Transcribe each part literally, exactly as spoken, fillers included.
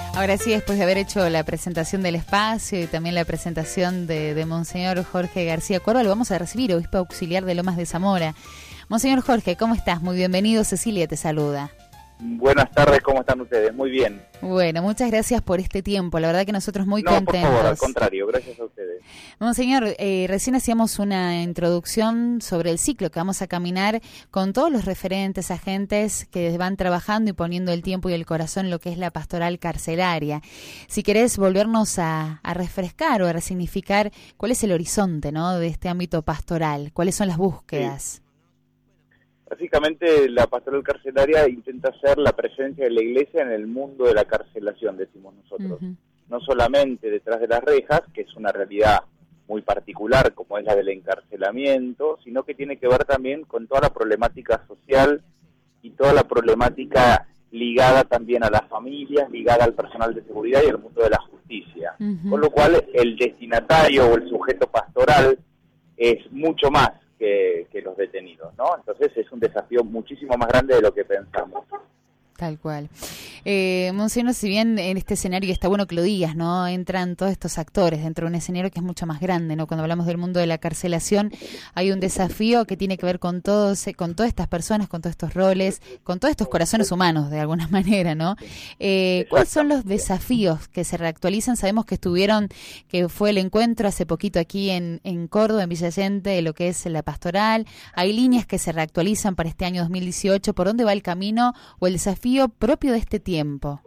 Ahora sí, después de haber hecho la presentación del espacio y también la presentación de, de Monseñor Jorge García Cuerva, lo vamos a recibir, obispo auxiliar de Lomas de Zamora. Monseñor Jorge, ¿cómo estás? Muy bienvenido, Cecilia te saluda. Buenas tardes, ¿cómo están ustedes? Muy bien. Bueno, muchas gracias por este tiempo, la verdad que nosotros muy no, contentos. Por favor, al contrario, gracias a ustedes. Monseñor, eh, recién hacíamos una introducción sobre el ciclo que vamos a caminar con todos los referentes, agentes que van trabajando y poniendo el tiempo y el corazón en lo que es la pastoral carcelaria. Si querés volvernos a, a refrescar o a resignificar cuál es el horizonte, ¿no?, de este ámbito pastoral, cuáles son las búsquedas. Sí. Básicamente la pastoral carcelaria intenta ser la presencia de la Iglesia en el mundo de la carcelación, decimos nosotros. Uh-huh. No solamente detrás de las rejas, que es una realidad muy particular como es la del encarcelamiento, sino que tiene que ver también con toda la problemática social y toda la problemática ligada también a las familias, ligada al personal de seguridad y al mundo de la justicia. Uh-huh. Con lo cual el destinatario o el sujeto pastoral es mucho más Que, que los detenidos, ¿no? Entonces es un desafío muchísimo más grande de lo que pensamos. Tal cual. Eh, Monseñor, si bien en este escenario, está bueno que lo digas, ¿no?, entran todos estos actores dentro de un escenario que es mucho más grande, ¿no? Cuando hablamos del mundo de la carcelación, hay un desafío que tiene que ver con todos, con todas estas personas, con todos estos roles, con todos estos corazones humanos, de alguna manera, ¿no? Eh, ¿Cuáles son los desafíos que se reactualizan? Sabemos que estuvieron, que fue el encuentro hace poquito aquí en, en Córdoba, en Villa Allende, de lo que es la pastoral. Hay líneas que se reactualizan para este año dos mil dieciocho. ¿Por dónde va el camino o el desafío propio de este tiempo?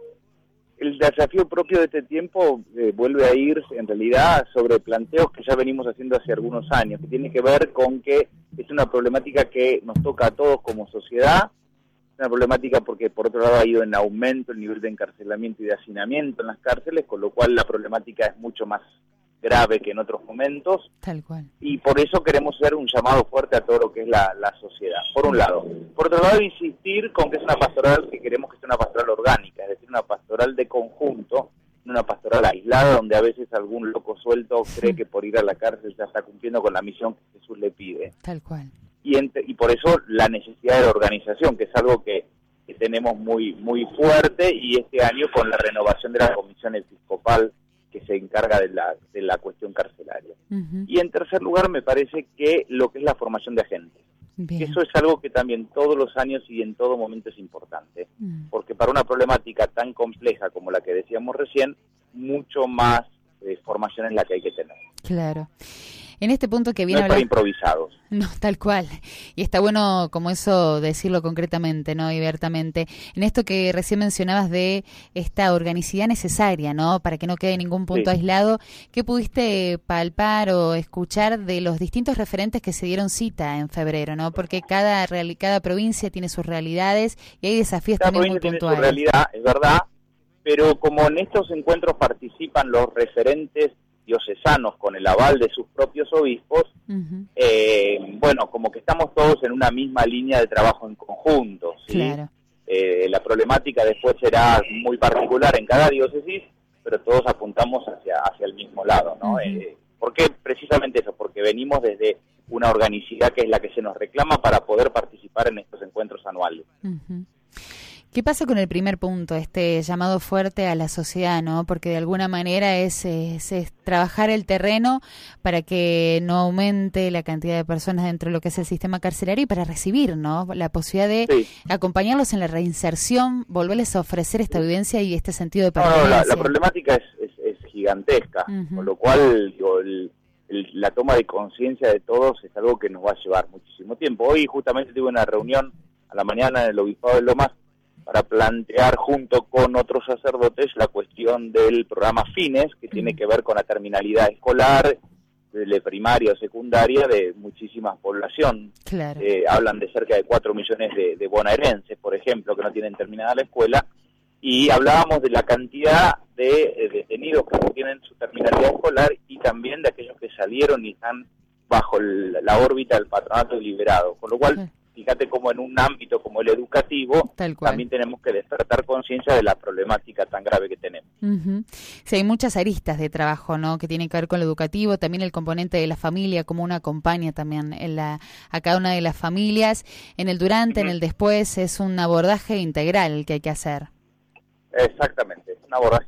El desafío propio de este tiempo eh, vuelve a ir en realidad sobre planteos que ya venimos haciendo hace algunos años, que tiene que ver con que es una problemática que nos toca a todos como sociedad, es una problemática porque por otro lado ha ido en aumento el nivel de encarcelamiento y de hacinamiento en las cárceles, con lo cual la problemática es mucho más grave que en otros momentos. Tal cual. Y por eso queremos hacer un llamado fuerte a todo lo que es la, la sociedad, por un lado. Por otro lado, insistir con que es una pastoral que queremos que sea una pastoral orgánica, es decir, una pastoral de conjunto, no una pastoral aislada, donde a veces algún loco suelto cree que por ir a la cárcel ya está cumpliendo con la misión que Jesús le pide. Tal cual. Y, ent- y por eso la necesidad de la organización, que es algo que, que tenemos muy, muy fuerte, y este año con la renovación de la Comisión Episcopal que se encarga de la, de la cuestión carcelaria. Uh-huh. Y en tercer lugar, me parece que lo que es la formación de agentes. Bien. Eso es algo que también todos los años y en todo momento es importante, uh-huh. porque para una problemática tan compleja como la que decíamos recién, mucho más eh, formación es la que hay que tener. Claro. En este punto que viene no es para improvisados. No, tal cual. Y está bueno como eso decirlo concretamente, ¿no?, y abiertamente. En esto que recién mencionabas de esta organicidad necesaria, ¿no?, para que no quede ningún punto sí. aislado, ¿qué pudiste palpar o escuchar de los distintos referentes que se dieron cita en febrero, ¿no? Porque cada reali- cada provincia tiene sus realidades y hay desafíos cada también muy tiene puntuales. Su realidad, es verdad, pero como en estos encuentros participan los referentes diocesanos con el aval de sus propios obispos, uh-huh. eh, bueno, como que estamos todos en una misma línea de trabajo en conjunto, ¿sí? Claro. Eh, la problemática después será muy particular en cada diócesis, pero todos apuntamos hacia hacia el mismo lado, ¿no? Uh-huh. Eh, ¿Por qué precisamente eso? Porque venimos desde una organicidad que es la que se nos reclama para poder participar en estos encuentros anuales. Uh-huh. ¿Qué pasa con el primer punto, este llamado fuerte a la sociedad, ¿no? Porque de alguna manera es, es, es trabajar el terreno para que no aumente la cantidad de personas dentro de lo que es el sistema carcelario y para recibir, ¿no?, la posibilidad de sí. acompañarlos en la reinserción, volverles a ofrecer esta vivencia y este sentido de pertenencia. No, no, la, la problemática es, es, es gigantesca, uh-huh. con lo cual digo, el, el, la toma de conciencia de todos es algo que nos va a llevar muchísimo tiempo. Hoy justamente tuve una reunión a la mañana en el Obispado de Lomas para plantear junto con otros sacerdotes la cuestión del programa Fines, que tiene que ver con la terminalidad escolar, de primaria o secundaria, de muchísima población. Claro. Eh, hablan de cerca de cuatro millones de, de bonaerenses, por ejemplo, que no tienen terminada la escuela, y hablábamos de la cantidad de eh, detenidos que no tienen su terminalidad escolar y también de aquellos que salieron y están bajo el, la órbita del patronato liberado, con lo cual... Sí. Fíjate cómo en un ámbito como el educativo también tenemos que despertar conciencia de la problemática tan grave que tenemos. Uh-huh. Sí, hay muchas aristas de trabajo, ¿no?, que tienen que ver con lo educativo, también el componente de la familia, como uno acompaña también en la, a cada una de las familias. En el durante, uh-huh. en el después, es un abordaje integral el que hay que hacer. Exactamente, es un abordaje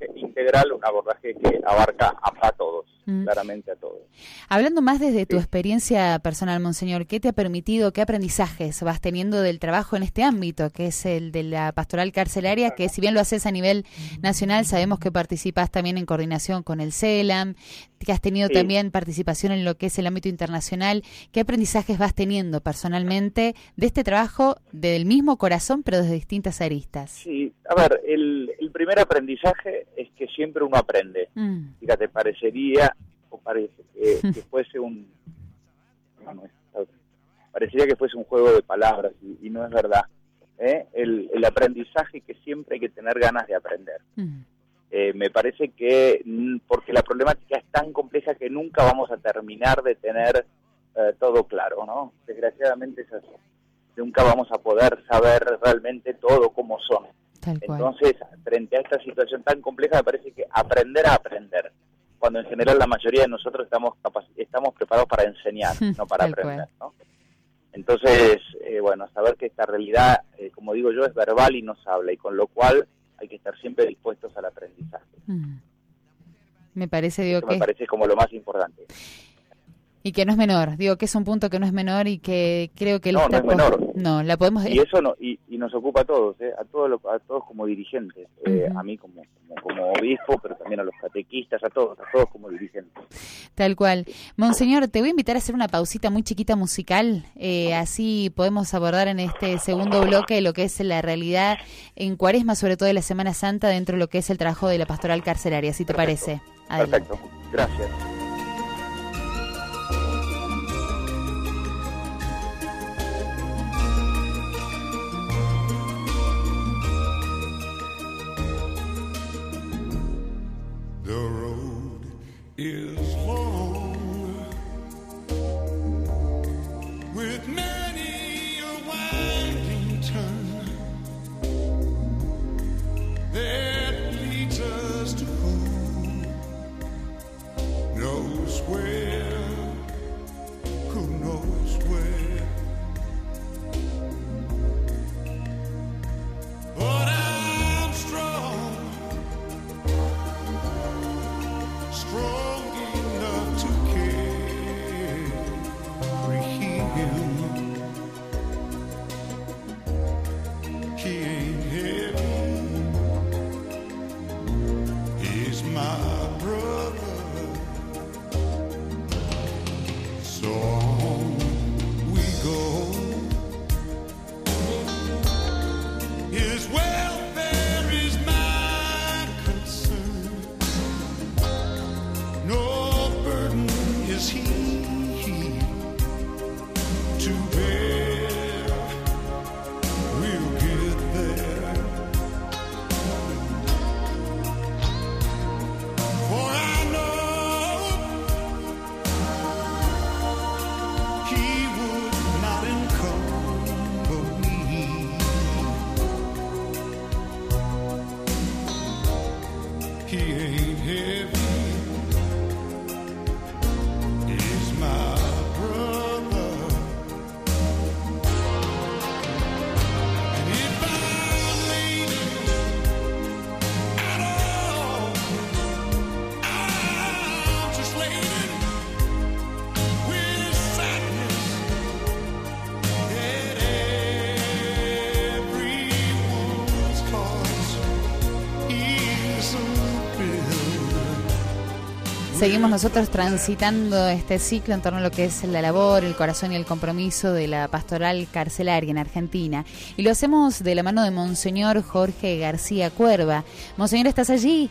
integral, un abordaje que abarca a, a todos, mm. claramente a todos. Hablando más desde tu sí. experiencia personal, Monseñor, ¿qué te ha permitido, qué aprendizajes vas teniendo del trabajo en este ámbito, que es el de la pastoral carcelaria, que si bien lo haces a nivel nacional, sabemos que participas también en coordinación con el CELAM, que has tenido sí. también participación en lo que es el ámbito internacional? ¿Qué aprendizajes vas teniendo personalmente de este trabajo del mismo corazón, pero desde distintas aristas? Sí, a ver, el, el primer aprendizaje es que siempre uno aprende. Mm. Fíjate, parecería, o parece que, que fuese un... No, no, parecería que fuese un juego de palabras, y, y no es verdad. ¿eh? El, el aprendizaje que siempre hay que tener ganas de aprender. Mm. Eh, me parece que, porque la problemática es tan compleja que nunca vamos a terminar de tener eh, todo claro, ¿no? Desgraciadamente es así. Nunca vamos a poder saber realmente todo cómo son. Entonces, frente a esta situación tan compleja, me parece que aprender a aprender, cuando en general la mayoría de nosotros estamos capac- estamos preparados para enseñar, no para aprender, ¿no? Entonces, eh, bueno, saber que esta realidad, eh, como digo yo, es verbal y nos habla, y con lo cual hay que estar siempre dispuestos al aprendizaje. Mm. Me parece, digo, Eso que... me parece como lo más importante. Y que no es menor, digo que es un punto que no es menor y que creo que... No, está no es menor. No, la podemos... Y eso no, y, y nos ocupa a todos, ¿eh? a todos lo, a todos como dirigentes, eh, uh-huh. a mí como, como, como obispo, pero también a los catequistas, a todos, a todos como dirigentes. Tal cual. Monseñor, te voy a invitar a hacer una pausita muy chiquita musical, eh, así podemos abordar en este segundo bloque lo que es la realidad en Cuaresma, sobre todo de la Semana Santa, dentro de lo que es el trabajo de la pastoral carcelaria, si te Perfecto. parece. Adelante. Perfecto, gracias. Is long with many a winding turn that leads us to who knows where, who knows where. But I'm strong, strong. Seguimos nosotros transitando este ciclo en torno a lo que es la labor, el corazón y el compromiso de la pastoral carcelaria en Argentina. Y lo hacemos de la mano de Monseñor Jorge García Cuerva. Monseñor, ¿estás allí?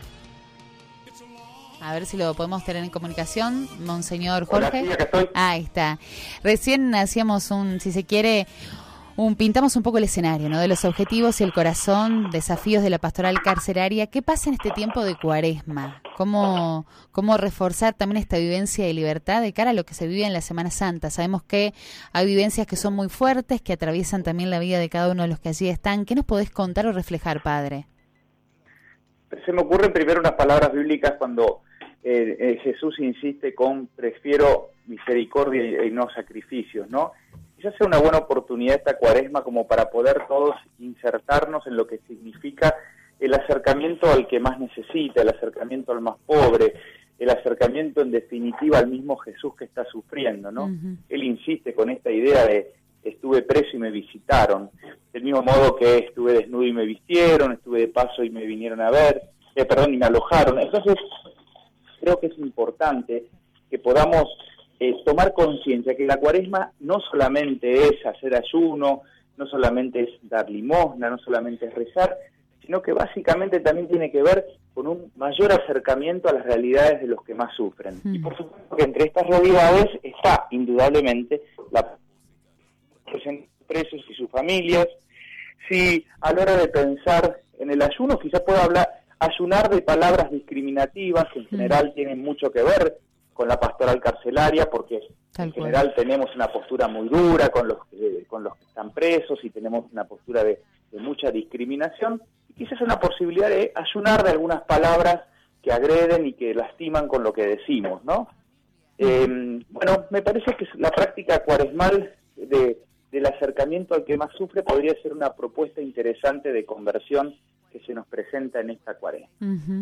A ver si lo podemos tener en comunicación. Monseñor Jorge. Hola, sí, acá estoy. Ahí está. Recién hacíamos un, si se quiere... Un, pintamos un poco el escenario, ¿no? De los objetivos y el corazón, desafíos de la pastoral carcelaria. ¿Qué pasa en este tiempo de Cuaresma? ¿Cómo, cómo reforzar también esta vivencia de libertad de cara a lo que se vive en la Semana Santa? Sabemos que hay vivencias que son muy fuertes, que atraviesan también la vida de cada uno de los que allí están. ¿Qué nos podés contar o reflejar, Padre? Se me ocurren primero unas palabras bíblicas cuando eh, eh, Jesús insiste con prefiero misericordia y no sacrificios, ¿no? Quizás sea una buena oportunidad esta Cuaresma como para poder todos insertarnos en lo que significa el acercamiento al que más necesita, el acercamiento al más pobre, el acercamiento en definitiva al mismo Jesús que está sufriendo, ¿no? Uh-huh. Él insiste con esta idea de estuve preso y me visitaron, del mismo modo que estuve desnudo y me vistieron, estuve de paso y me vinieron a ver, eh, perdón, y me alojaron. Entonces, creo que es importante que podamos eh, tomar conciencia que la Cuaresma no solamente es hacer ayuno, no solamente es dar limosna, no solamente es rezar, sino que básicamente también tiene que ver con un mayor acercamiento a las realidades de los que más sufren. Mm. Y por supuesto que entre estas realidades está indudablemente la presencia de presos y sus familias. Si a la hora de pensar en el ayuno, quizás pueda hablar, ayunar de palabras discriminativas, que en general mm. tienen mucho que ver con la pastoral carcelaria, porque Tal en cual. general tenemos una postura muy dura con los, eh, con los que están presos y tenemos una postura de, de mucha discriminación. Quizás una posibilidad de ayunar de algunas palabras que agreden y que lastiman con lo que decimos, ¿no? Eh, bueno, me parece que la práctica cuaresmal de, del acercamiento al que más sufre podría ser una propuesta interesante de conversión que se nos presenta en esta cuaresma. Uh-huh.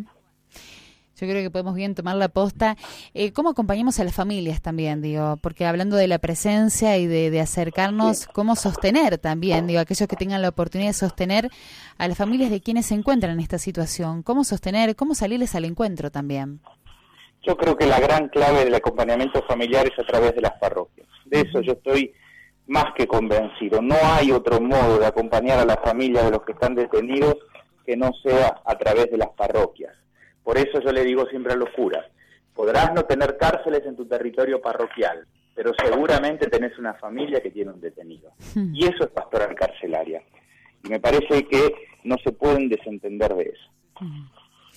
Yo creo que podemos bien tomar la posta. Eh, ¿Cómo acompañamos a las familias también, digo? Porque hablando de la presencia y de, de acercarnos, sí. ¿Cómo sostener también, digo, aquellos que tengan la oportunidad de sostener a las familias de quienes se encuentran en esta situación? ¿Cómo sostener, cómo salirles al encuentro también? Yo creo que la gran clave del acompañamiento familiar es a través de las parroquias. De eso yo estoy más que convencido. No hay otro modo de acompañar a la familia de los que están detenidos que no sea a través de las parroquias. Por eso yo le digo siempre a los curas, podrás no tener cárceles en tu territorio parroquial, pero seguramente tenés una familia que tiene un detenido. Hmm. Y eso es pastoral carcelaria. Y me parece que no se pueden desentender de eso. Hmm.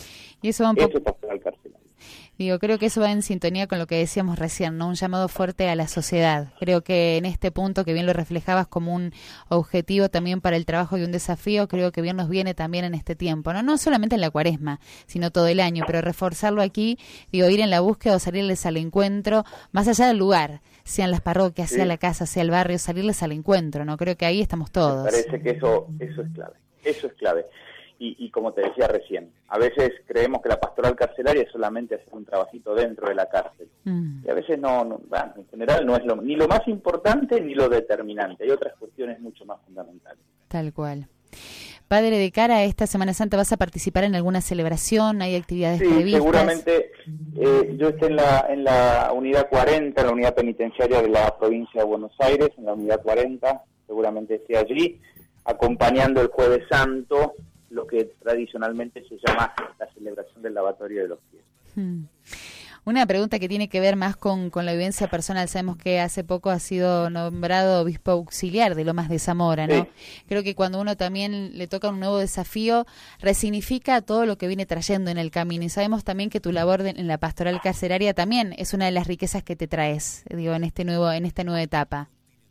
Y eso va un poco... Eso es pastoral carcelaria. Digo, creo que eso va en sintonía con lo que decíamos recién, ¿no? Un llamado fuerte a la sociedad. Creo que en este punto, que bien lo reflejabas como un objetivo también para el trabajo y un desafío, creo que bien nos viene también en este tiempo, ¿no? No solamente en la Cuaresma, sino todo el año, pero reforzarlo aquí, digo, ir en la búsqueda o salirles al encuentro, más allá del lugar, sean las parroquias, sí. sea la casa, sea el barrio, salirles al encuentro, ¿no? Creo que ahí estamos todos. Me parece que eso, eso es clave, eso es clave. Y, y como te decía recién, a veces creemos que la pastoral carcelaria es solamente hacer un trabajito dentro de la cárcel. Mm. Y a veces no, no bueno, en general no es lo, ni lo más importante ni lo determinante. Hay otras cuestiones mucho más fundamentales. Tal cual. Padre, de cara a esta Semana Santa, ¿vas a participar en alguna celebración? ¿Hay actividades sí, previstas? Seguramente. Eh, yo estoy en la, en la unidad cuarenta, en la unidad penitenciaria de la provincia de Buenos Aires, en la unidad cuarenta, seguramente esté allí, acompañando el Jueves Santo, lo que tradicionalmente se llama la celebración del lavatorio de los pies. Hmm. Una pregunta que tiene que ver más con, con la vivencia personal. Sabemos que hace poco ha sido nombrado obispo auxiliar de Lomas de Zamora, ¿no? Sí. Creo que cuando uno también le toca un nuevo desafío, resignifica todo lo que viene trayendo en el camino. Y sabemos también que tu labor de, en la pastoral carcelaria también es una de las riquezas que te traes, digo, en este nuevo, en esta nueva etapa.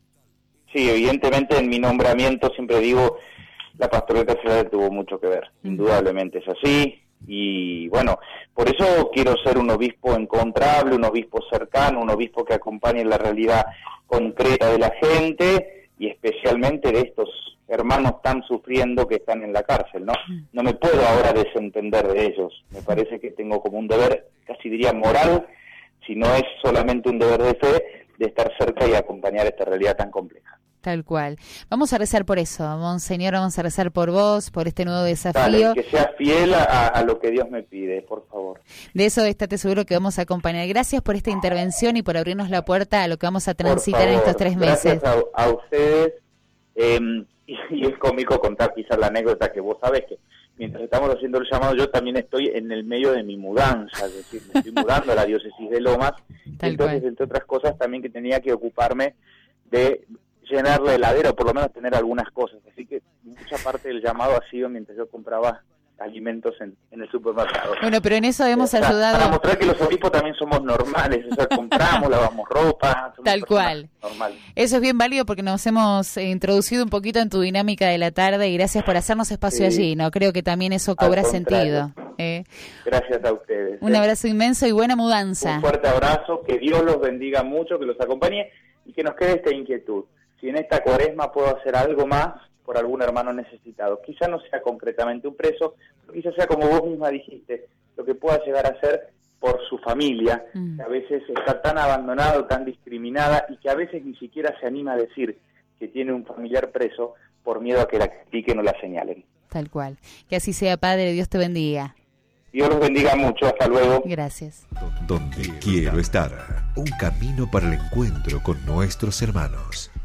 Sí, evidentemente en mi nombramiento siempre digo, la pastoral carcelaria tuvo mucho que ver, uh-huh. indudablemente es así, y bueno, por eso quiero ser un obispo encontrable, un obispo cercano, un obispo que acompañe la realidad concreta de la gente, y especialmente de estos hermanos tan sufriendo que están en la cárcel, ¿no? Uh-huh. No me puedo ahora desentender de ellos, me parece que tengo como un deber, casi diría moral, si no es solamente un deber de fe, de estar cerca y acompañar esta realidad tan compleja. Tal cual. Vamos a rezar por eso, Monseñor, vamos a rezar por vos, por este nuevo desafío. Dale, que sea fiel a, a lo que Dios me pide, por favor. De eso estate seguro que vamos a acompañar. Gracias por esta intervención y por abrirnos la puerta a lo que vamos a transitar en estos tres meses. Gracias a, a ustedes. Eh, y, y es cómico contar quizás la anécdota que vos sabés que mientras estamos haciendo el llamado, yo también estoy en el medio de mi mudanza, es decir, me estoy mudando a la diócesis de Lomas. Tal entonces, cual. Entre otras cosas, también que tenía que ocuparme de llenar la heladera, o por lo menos tener algunas cosas. Así que mucha parte del llamado ha sido mientras yo compraba alimentos en, en el supermercado. Bueno, pero en eso hemos para, ayudado. Para mostrar que los obispos también somos normales, o sea, compramos, lavamos ropa. Tal cual. Normales. Eso es bien válido porque nos hemos eh, introducido un poquito en tu dinámica de la tarde y gracias por hacernos espacio sí. allí, ¿no? Creo que también eso cobra sentido. ¿eh? Gracias a ustedes. Un ¿eh? abrazo inmenso y buena mudanza. Un fuerte abrazo, que Dios los bendiga mucho, que los acompañe y que nos quede esta inquietud. Si en esta cuaresma puedo hacer algo más por algún hermano necesitado. Quizá no sea concretamente un preso, pero quizá sea, como vos misma dijiste, lo que pueda llegar a ser por su familia, mm. que a veces está tan abandonado, tan discriminada, y que a veces ni siquiera se anima a decir que tiene un familiar preso por miedo a que la critiquen o la señalen. Tal cual. Que así sea, Padre. Dios te bendiga. Dios los bendiga mucho. Hasta luego. Gracias. Donde quiero estar. Un camino para el encuentro con nuestros hermanos.